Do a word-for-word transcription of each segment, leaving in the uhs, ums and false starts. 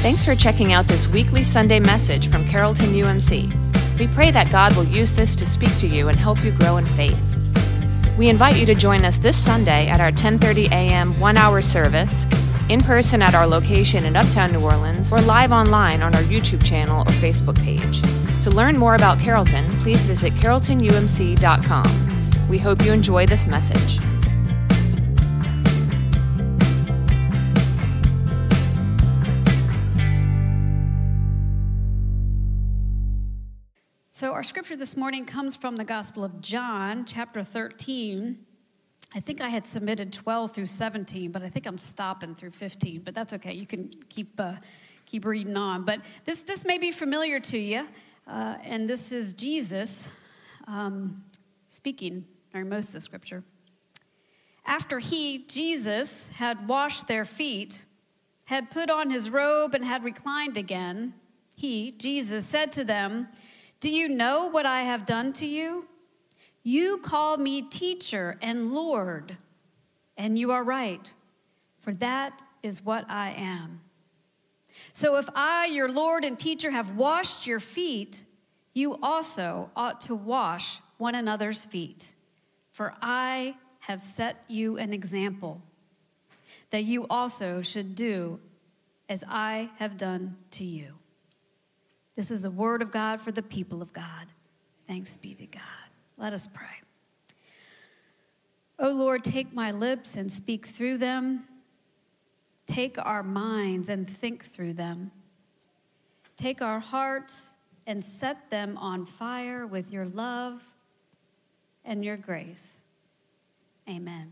Thanks for checking out this weekly Sunday message from Carrollton U M C. We pray that God will use this to speak to you and help you grow in faith. We invite you to join us this Sunday at our ten thirty a.m. one-hour service, in person at our location in Uptown New Orleans, or live online on our YouTube channel or Facebook page. To learn more about Carrollton, please visit carrollton u m c dot com. We hope you enjoy this message. So our scripture this morning comes from the Gospel of John, chapter thirteen. I think I had submitted twelve through seventeen, but I think I'm stopping through fifteen. But that's okay. You can keep uh, keep reading on. But this this may be familiar to you, uh, and this is Jesus um, speaking during most of the scripture. After he, Jesus, had washed their feet, had put on his robe, and had reclined again, he, Jesus, said to them, "Do you know what I have done to you? You call me teacher and Lord, and you are right, for that is what I am. So if I, your Lord and teacher, have washed your feet, you also ought to wash one another's feet. For I have set you an example, that you also should do as I have done to you." This is the word of God for the people of God. Thanks be to God. Let us pray. O Lord, take my lips and speak through them. Take our minds and think through them. Take our hearts and set them on fire with your love and your grace. Amen.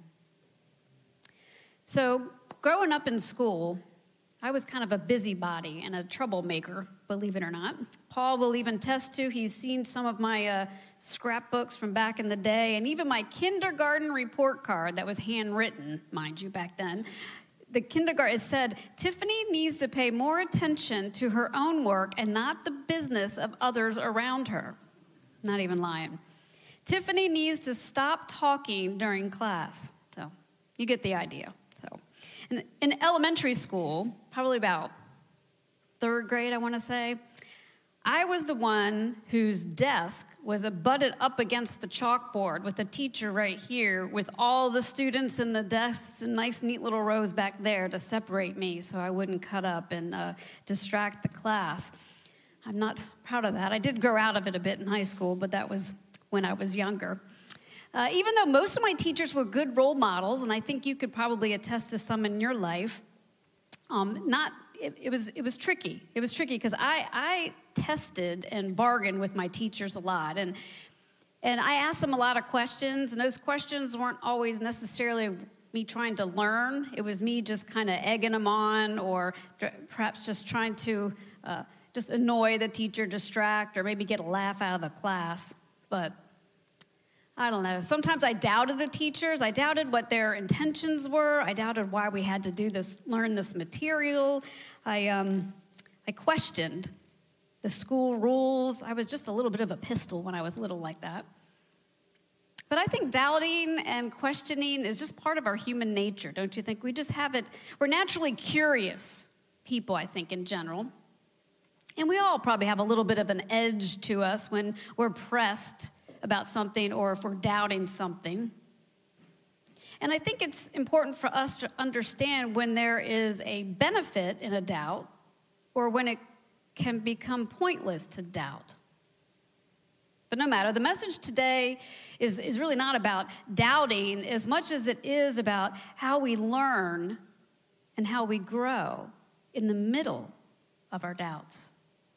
So, growing up in school, I was kind of a busybody and a troublemaker, believe it or not. Paul will even attest to, he's seen some of my uh, scrapbooks from back in the day, and even my kindergarten report card that was handwritten, mind you, back then. The kindergarten said, "Tiffany needs to pay more attention to her own work and not the business of others around her." Not even lying. "Tiffany needs to stop talking during class." So you get the idea. So in, in elementary school, probably about third grade, I want to say, I was the one whose desk was butted up against the chalkboard with the teacher right here with all the students in the desks and nice, neat little rows back there to separate me so I wouldn't cut up and uh, distract the class. I'm not proud of that. I did grow out of it a bit in high school, but that was when I was younger. Uh, even though most of my teachers were good role models, and I think you could probably attest to some in your life, um, not it, it was it was tricky. It was tricky because I I tested and bargained with my teachers a lot, and and I asked them a lot of questions, and those questions weren't always necessarily me trying to learn. It was me just kind of egging them on, or perhaps just trying to uh, just annoy the teacher, distract, or maybe get a laugh out of the class, but I don't know. Sometimes I doubted the teachers. I doubted what their intentions were. I doubted why we had to do this, learn this material. I um, I questioned the school rules. I was just a little bit of a pistol when I was little like that. But I think doubting and questioning is just part of our human nature, don't you think? We just have it. We're naturally curious people, I think, in general. And we all probably have a little bit of an edge to us when we're pressed about something or if we're doubting something. And I think it's important for us to understand when there is a benefit in a doubt or when it can become pointless to doubt. But no matter, the message today is, is really not about doubting as much as it is about how we learn and how we grow in the middle of our doubts.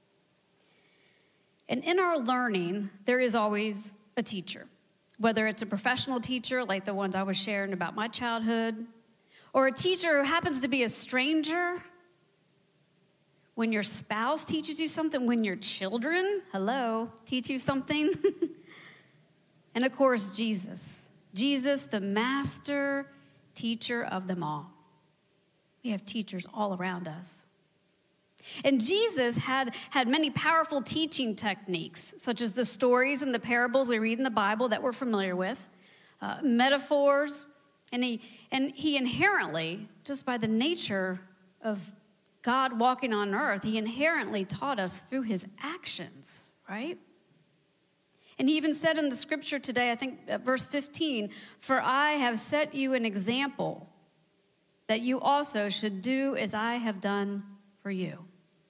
And in our learning, there is always a teacher, whether it's a professional teacher like the ones I was sharing about my childhood, or a teacher who happens to be a stranger. When your spouse teaches you something, when your children, hello, teach you something. And of course, Jesus. Jesus, the master teacher of them all. We have teachers all around us. And Jesus had, had many powerful teaching techniques, such as the stories and the parables we read in the Bible that we're familiar with, uh, metaphors, and he, and he inherently, just by the nature of God walking on earth, he inherently taught us through his actions, right? And he even said in the scripture today, I think uh, verse fifteen, "For I have set you an example that you also should do as I have done for you."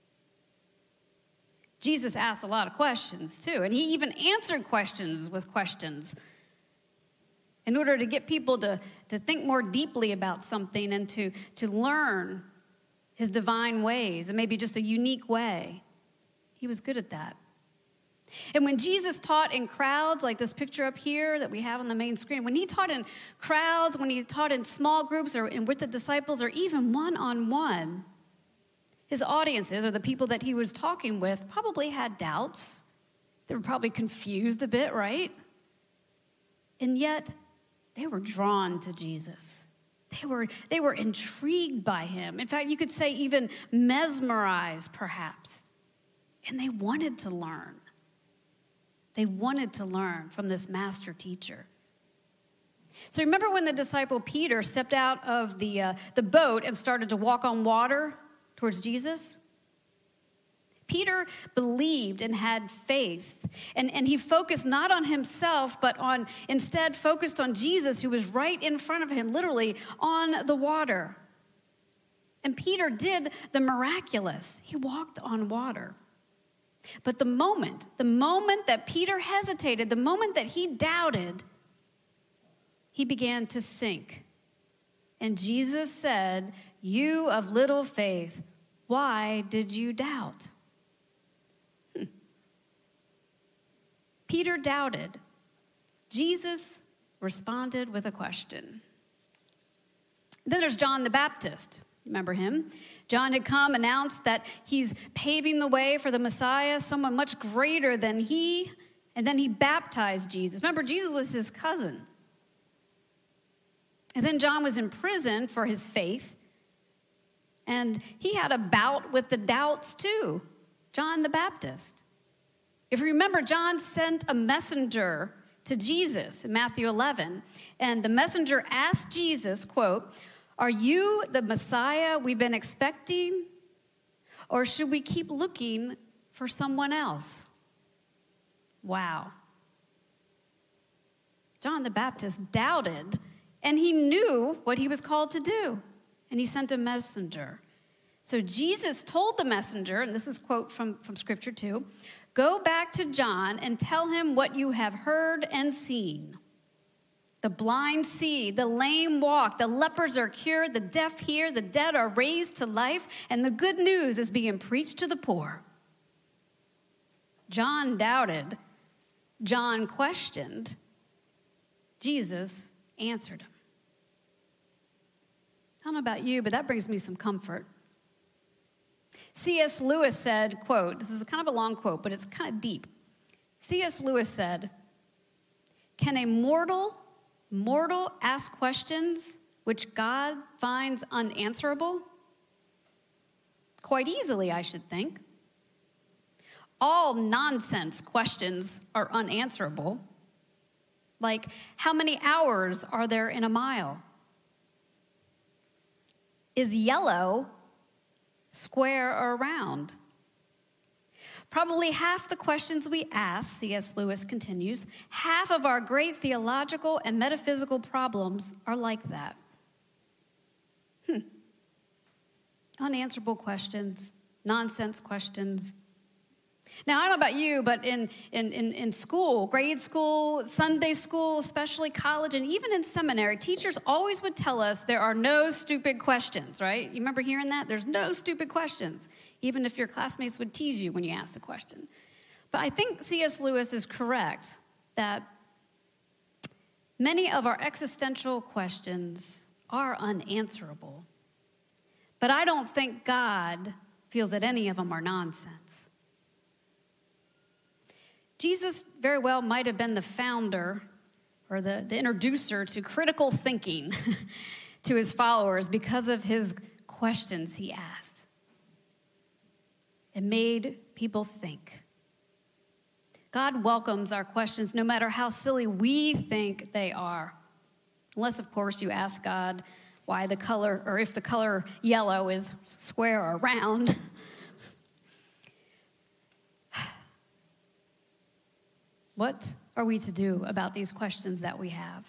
Jesus asked a lot of questions too, and he even answered questions with questions in order to get people to, to think more deeply about something and to, to learn his divine ways, and maybe just a unique way. He was good at that. And when Jesus taught in crowds, like this picture up here that we have on the main screen, when he taught in crowds, when he taught in small groups or in, with the disciples or even one-on-one, his audiences or the people that he was talking with probably had doubts. They were probably confused a bit, right? And yet, they were drawn to Jesus. They were, they were intrigued by him. In fact, you could say even mesmerized, perhaps. And they wanted to learn. They wanted to learn from this master teacher. So remember when the disciple Peter stepped out of the, uh, the boat and started to walk on water towards Jesus? Peter believed and had faith, and, and he focused not on himself, but on instead focused on Jesus, who was right in front of him, literally on the water. And Peter did the miraculous. He walked on water. But the moment, the moment that Peter hesitated, the moment that he doubted, he began to sink. And Jesus said, "You of little faith, why did you doubt?" Hmm. Peter doubted. Jesus responded with a question. Then there's John the Baptist. Remember him? John had come, announced that he's paving the way for the Messiah, someone much greater than he, and then he baptized Jesus. Remember, Jesus was his cousin. And then John was in prison for his faith, and he had a bout with the doubts too, John the Baptist. If you remember, John sent a messenger to Jesus in Matthew eleven, and the messenger asked Jesus, quote, "Are you the Messiah we've been expecting, or should we keep looking for someone else?" Wow. John the Baptist doubted, and he knew what he was called to do, and he sent a messenger. So Jesus told the messenger, and this is a quote from, from Scripture too, "Go back to John and tell him what you have heard and seen. The blind see, the lame walk, the lepers are cured, the deaf hear, the dead are raised to life, and the good news is being preached to the poor." John doubted. John questioned. Jesus answered him. I don't know about you, but that brings me some comfort. C S Lewis said, quote, this is kind of a long quote, but it's kind of deep. C S Lewis said, "Can a mortal Mortal ask questions which God finds unanswerable? Quite easily, I should think. All nonsense questions are unanswerable. Like, how many hours are there in a mile? Is yellow square or round? Probably half the questions we ask," C S Lewis continues, "half of our great theological and metaphysical problems are like that." Hmm. Unanswerable questions, nonsense questions. Now, I don't know about you, but in, in, in, in school, grade school, Sunday school, especially college, and even in seminary, teachers always would tell us there are no stupid questions, right? You remember hearing that? There's no stupid questions, even if your classmates would tease you when you asked a question. But I think C S Lewis is correct that many of our existential questions are unanswerable. But I don't think God feels that any of them are nonsense. Jesus very well might have been the founder or the, the introducer to critical thinking to his followers because of his questions he asked. It made people think. God welcomes our questions no matter how silly we think they are. Unless, of course, you ask God why the color, or if the color yellow is square or round. What are we to do about these questions that we have?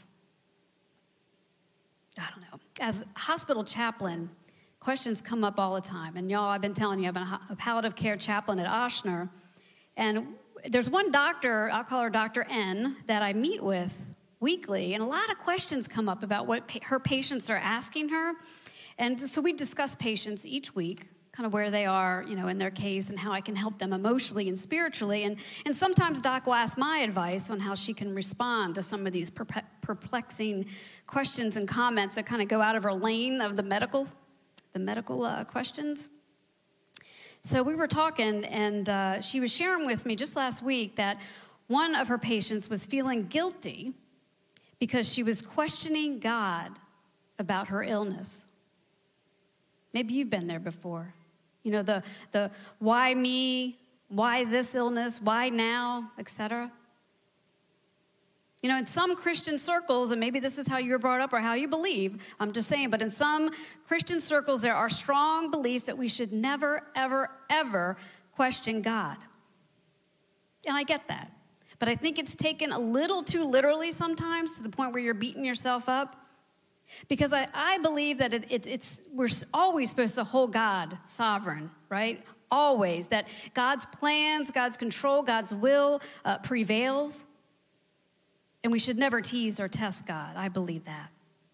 I don't know. As a hospital chaplain, questions come up all the time. And y'all, I've been telling you, I've been a palliative care chaplain at Ochsner. And there's one doctor, I'll call her Doctor N, that I meet with weekly. And a lot of questions come up about what pa- her patients are asking her. And so we discuss patients each week, kind of where they are, you know, in their case and how I can help them emotionally and spiritually. And, and sometimes Doc will ask my advice on how she can respond to some of these perpe- perplexing questions and comments that kind of go out of her lane of the medical, the medical uh, questions. So we were talking, and uh, she was sharing with me just last week that one of her patients was feeling guilty because she was questioning God about her illness. Maybe you've been there before. You know, the the why me, why this illness, why now, et cetera. You know, in some Christian circles, and maybe this is how you were brought up or how you believe, I'm just saying, but in some Christian circles, there are strong beliefs that we should never, ever, ever question God. And I get that. But I think it's taken a little too literally sometimes to the point where you're beating yourself up. Because I, I believe that it, it, it's we're always supposed to hold God sovereign, right? Always. That God's plans, God's control, God's will uh, prevails. And we should never tease or test God. I believe that.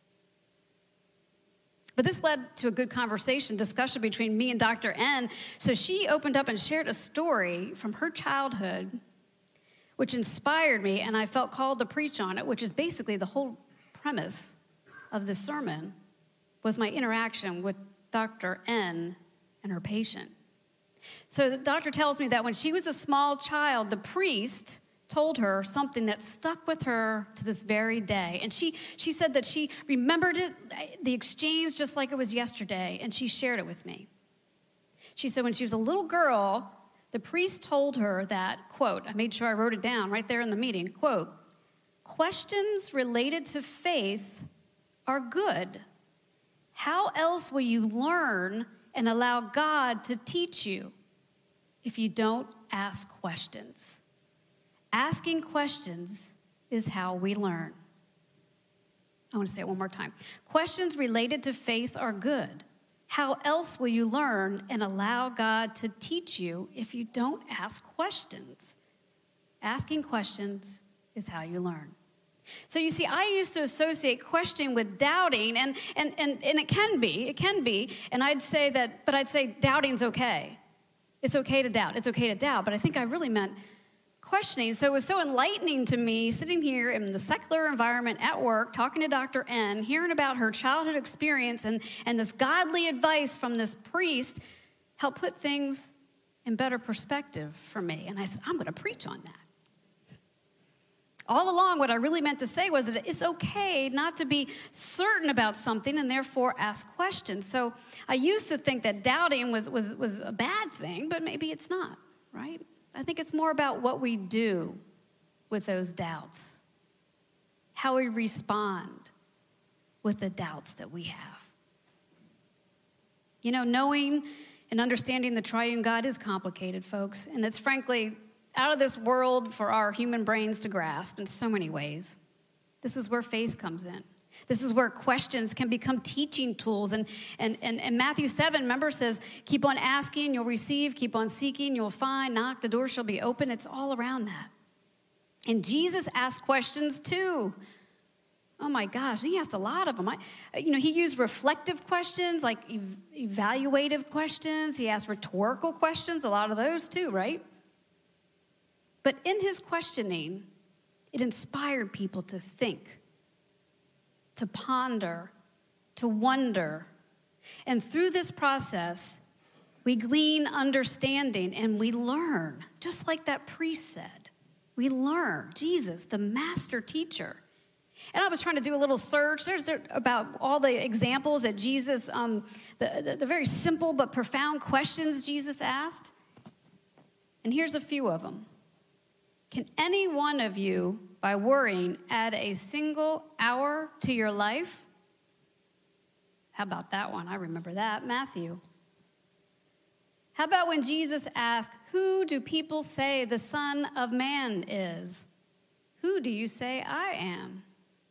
But this led to a good conversation, discussion between me and Doctor N. So she opened up and shared a story from her childhood, which inspired me, and I felt called to preach on it, which is basically the whole premise of this sermon, was my interaction with Doctor N and her patient. So the doctor tells me that when she was a small child, the priest told her something that stuck with her to this very day. And she, she said that she remembered it, the exchange, just like it was yesterday, and she shared it with me. She said when she was a little girl, the priest told her that, quote, I made sure I wrote it down right there in the meeting, quote, questions related to faith are good. How else will you learn and allow God to teach you if you don't ask questions? Asking questions is how we learn. I want to say it one more time. Questions related to faith are good. How else will you learn and allow God to teach you if you don't ask questions? Asking questions is how you learn. So you see, I used to associate questioning with doubting, and, and, and, and it can be, it can be, and I'd say that, but I'd say doubting's okay. It's okay to doubt, it's okay to doubt, but I think I really meant questioning. So it was so enlightening to me sitting here in the secular environment at work, talking to Doctor N, hearing about her childhood experience, and, and this godly advice from this priest helped put things in better perspective for me. And I said, I'm going to preach on that. All along, what I really meant to say was that it's okay not to be certain about something and therefore ask questions. So I used to think that doubting was, was, was a bad thing, but maybe it's not, right? I think it's more about what we do with those doubts, how we respond with the doubts that we have. You know, knowing and understanding the triune God is complicated, folks, and it's frankly out of this world for our human brains to grasp in so many ways. This is where faith comes in. This is where questions can become teaching tools. And, and, and, and Matthew seven, remember, says, keep on asking, you'll receive. Keep on seeking, you'll find. Knock, the door shall be open. It's all around that. And Jesus asked questions too. Oh my gosh, and he asked a lot of them. I, you know, he used reflective questions, like ev- evaluative questions. He asked rhetorical questions, a lot of those too, right? But in his questioning, it inspired people to think, to ponder, to wonder. And through this process, we glean understanding and we learn, just like that priest said. We learn. Jesus, the master teacher. And I was trying to do a little search. There's there, about all the examples that Jesus, um, the, the, the very simple but profound questions Jesus asked. And here's a few of them. Can any one of you, by worrying, add a single hour to your life? How about that one? I remember that. Matthew. How about when Jesus asked, who do people say the Son of Man is? Who do you say I am?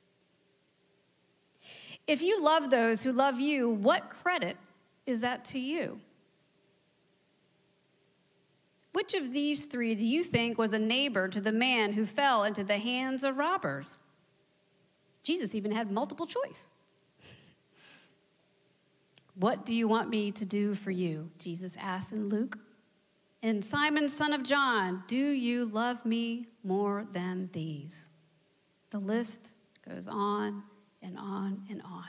If you love those who love you, what credit is that to you? Which of these three do you think was a neighbor to the man who fell into the hands of robbers? Jesus even had multiple choice. What do you want me to do for you? Jesus asked in Luke. And Simon, son of John, do you love me more than these? The list goes on and on and on.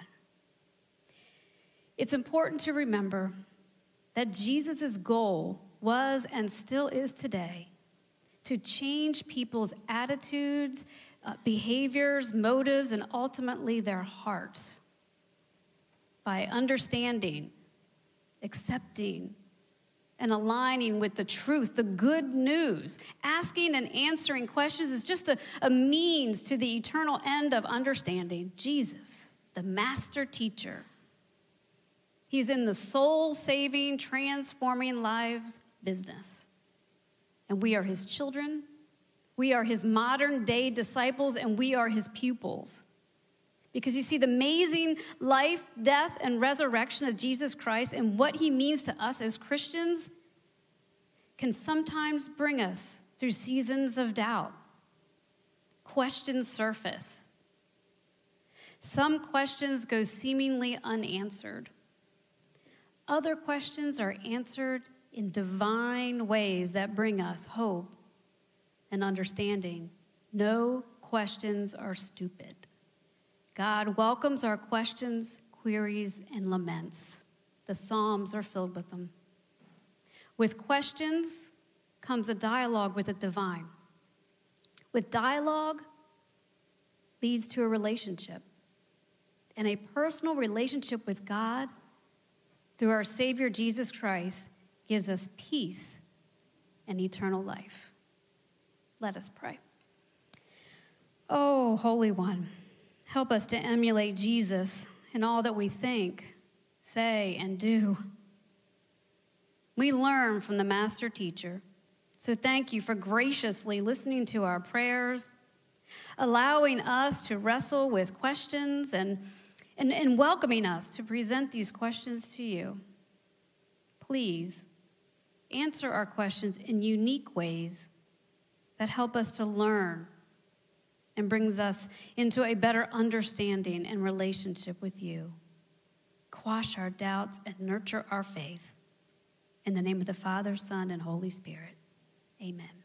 It's important to remember that Jesus' goal was and still is today to change people's attitudes, uh, behaviors, motives, and ultimately their hearts by understanding, accepting, and aligning with the truth, the good news. Asking and answering questions is just a, a means to the eternal end of understanding Jesus, the master teacher. He's in the soul-saving, transforming lives business. And we are his children. We are his modern-day disciples, and we are his pupils. Because you see, the amazing life, death, and resurrection of Jesus Christ and what he means to us as Christians can sometimes bring us through seasons of doubt. Questions surface. Some questions go seemingly unanswered. Other questions are answered in divine ways that bring us hope and understanding. No questions are stupid. God welcomes our questions, queries, and laments. The Psalms are filled with them. With questions comes a dialogue with the divine. With dialogue leads to a relationship. And a personal relationship with God through our Savior Jesus Christ gives us peace and eternal life. Let us pray. Oh, Holy One, help us to emulate Jesus in all that we think, say, and do. We learn from the master teacher. So thank you for graciously listening to our prayers, allowing us to wrestle with questions and, and, and welcoming us to present these questions to you. Please answer our questions in unique ways that help us to learn and brings us into a better understanding and relationship with you. Quash our doubts and nurture our faith. In the name of the Father, Son, and Holy Spirit, amen.